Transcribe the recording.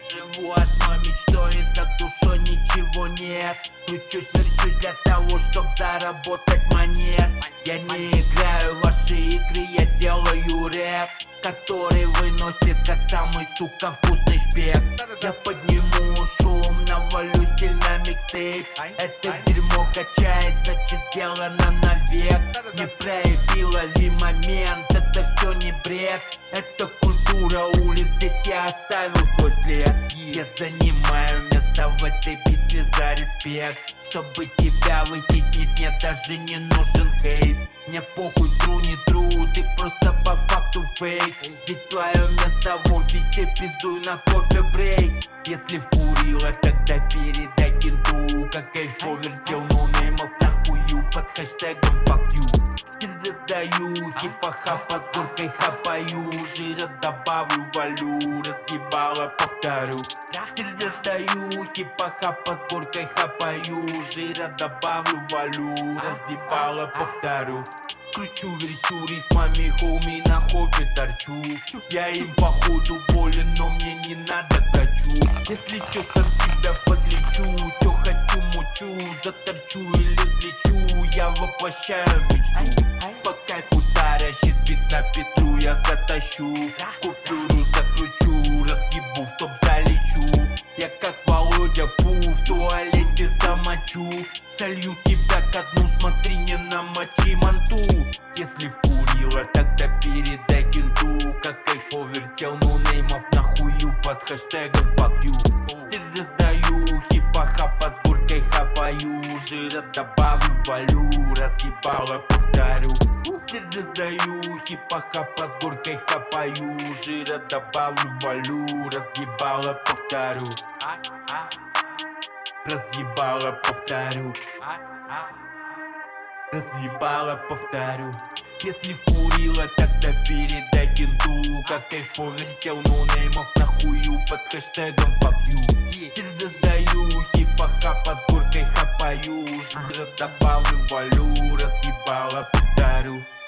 Живу одной мечтой, и за душой ничего нет. Кручусь, верчусь для того, чтоб заработать монет. Я не играю в ваши игры, я делаю рэп, который выносит как самый, сука, вкусный шпек. Я подниму шум, навалю стиль на микстейп. Это дерьмо качает, значит сделано навек. Не прояви, лови момент, это все не бред. Это культура улиц, здесь я оставил свой след. Я занимаю место в этой битве за респект. Чтобы тебя вытеснить, мне даже не нужен хейт. Мне похуй, тру, не тру, ты просто по факту фейк. Ведь твое место в офисе, пиздуй на кофе брейк. Если вкурила, тогда передай кенту, как кайфо вертел ноунеймов нахую под хэштегом fuck you. Стиль достаю, хипа-хапа с горкой хапаю, жира добавлю, валю, разъебало, повторю. Стиль достаю, хипа-хапа с горкой хапаю, жира добавлю, валю, разъебало, повторю. Кручу, верчу, рифмами, хоуми, на хобби торчу. Я им походу болен, но мне не надо к врачу. Если чё, сам себя подлечу, чё хочу, мучу, заторчу или взлечу. Я воплощаю мечту, по кайфу тарящит бит на петлю. Я затащу, купюру закручу, разъебу, в топ залечу. Я как Володя Пу, в туалете замочу. Солью тебя ко дну, смотри, не намочи манту. Если вкурила, тогда передай кенту, как кайфо вертел ноунеймов нахую под хэштегом fuck you. Стиль раздаю, хипа-хапа с горкой хапаю, жира добавлю, валю, разъебало, повторю. Стиль раздаю, хипа-хапа с горкой хапаю, жира добавлю, валю, разъебало, повторю. Разъебало, повторю. Разъебало, повторю. Если вкурила, тогда передай кенту, как кайфо вертел ноунеймов нахую под хэштегом fuck you. Стиль раздаю, хипа-хапа с горкой хапаю, жира добавлю, валю, разъебало, повторю.